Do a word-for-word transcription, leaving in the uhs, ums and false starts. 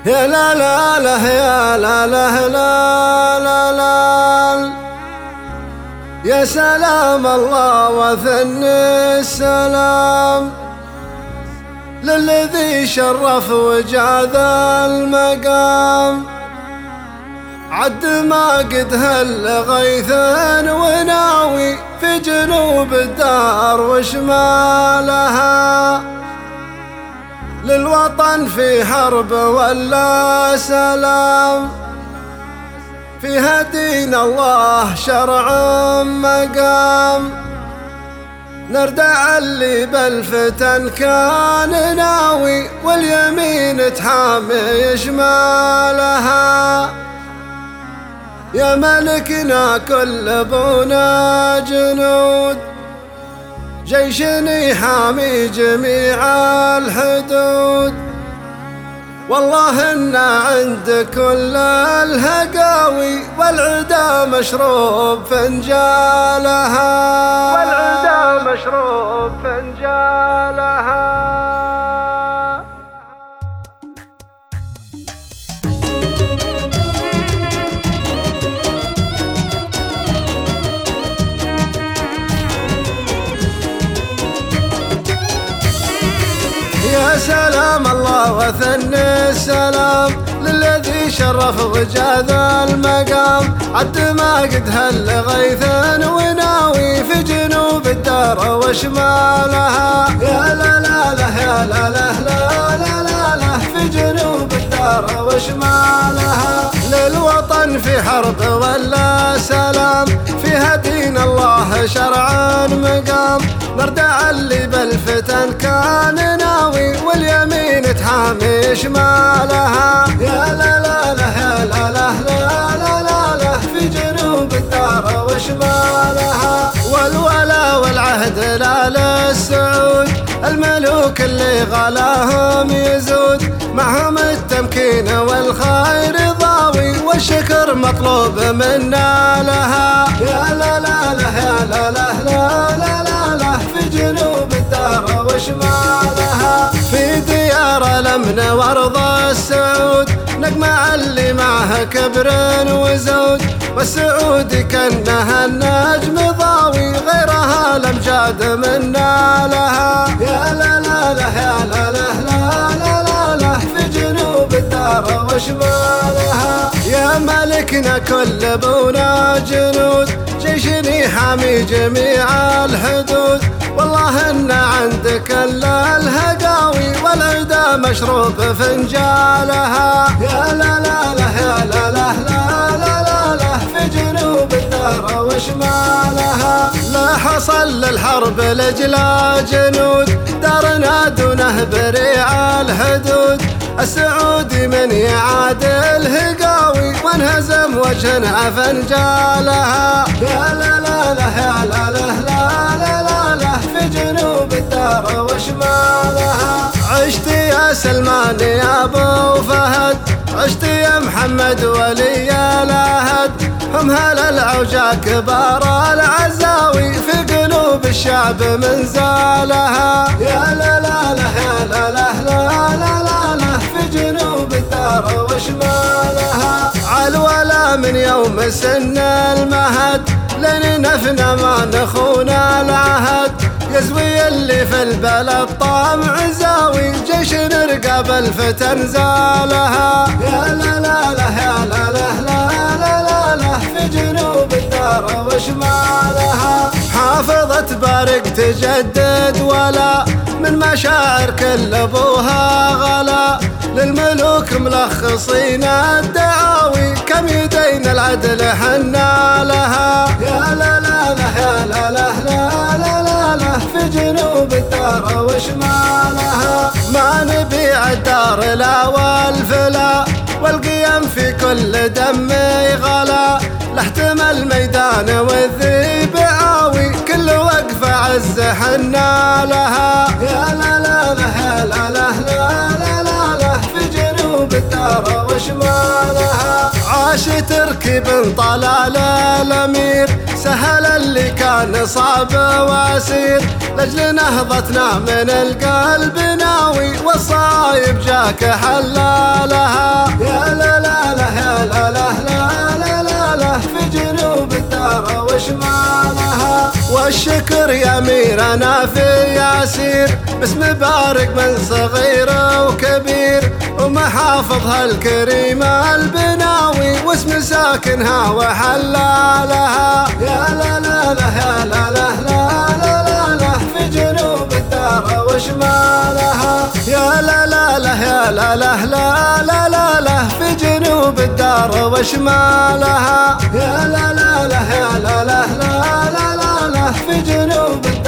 يا لا لا لا يا لا لا لا لا لا يا سلام الله وثني السلام للذي شرف وجاذ المقام عد ما قد هل غيث وناوي في جنوب الدار وشمالها للوطن في حرب ولا سلام فيها دين الله شرع مقام نردع اللي بالفتن كان ناوي واليمين تحامي يشمالها يا ملكنا كل ابونا جنود جيش يحامي جميع الحدود والله إنا عند كل الهقاوي والعدا مشروب فنجالها والعدا مشروب فنجالها يا سلام الله وثني السلام للذي شرف وجاذ المقام عد ما قد هل غيث وناوي في جنوب الدار وشمالها يا لا لا لا يا لا لا لا لا لا لا في جنوب الدار وشمالها للوطن في حرب ولا سلام فيها دين الله شرعا مقام نردع اللي بالفتن كان ناوي واليمين تحامي شمالها يا لا لا لا يا لا لا لا لا لا لا في جنوب الدار وشمالها والولا والعهد لا للسعود الملوك اللي غلاهم يزود معهم التمكين والخير ضاوي والشكر مطلوب منا لها يا لا لا لا يا لا لا لا لا لا لا في جنوب الدار وشمالها في ديار الامن وارض السعود نجمع اللي معها كبر وزود والسعود كانها النجم ضاوي غيرها الامجاد منا لها يا لا لا لا يا لا لا لا لا لا لا في جنوب الدار وشمالها يا ملكنا كل ابونا جنود جيش يحامي جميع الحدود والله إن عندك الا الهقاوي والعدا مشروب فنجالها يا لا لا لا يا لا لا لا لا لا لا في جنوب الدار وشمالها لا حصل للحرب لجلا جنود دارنا دونه بريع الحدود السعودي من يعاد الهقاوي وانهزم وجهنا فنجالها يا لا لا لا يا لا لا لا لا لا لا في جنوب الدار وشمالها عشت يا سلمان يا ابو فهد عشت يا محمد ولي العهد هم هل العوجا كبار العزاوي في قلوب الشعب من زالها يا لا لا لا يا لا لا لا لا لا لا في جنوب الدار وشمالها عالولا من يوم سن المهد لن نفنى ما نخونا العهد يزوي اللي في البلد طامع زاوي جيش نرقب الفتن زالها يا لا لا لا يا لا لا لا لا لا لا في جنوب الدار وشمالها حافظة بارق تجدد ولا من مشاعر كل ابوها غلا للملوك ملخصين الدعاوي كم يدين العدل حنا لها يا لا لا لا يا لا لا لا لا لا لا في جنوب الدار وشمالها ما نبيع الدار لا والفلا والقيم في كل دم غلا لحتم الميدان والذيب عاوي كل وقفة عز حنا لها يا لا لا لا يا لا لا لا لا لا لا في جنوب الدار وشمالها ماشي تركيب طلال الأمير سهل اللي كان صعب واسير لأجل نهضتنا من القلب ناوي والصايب جاك حلالها يا لا لا لا يا لا لا لا لا لا لا في جنوب الدار وشمالها والشكر يا أميرنا في ياسير باسم بارك من صغير وكبير ومحافظها الكريمة البناوي واسم ساكنها وحلالها يا لا لا لا يا لا لا لا لا لا لا في جنوب الدار وشمالها يا لا لا لا يا لا لا لا لا لا لا في جنوب الدار وشمالها يا لا لا لا يا لا لا لا لا لا لا في جنوب الدار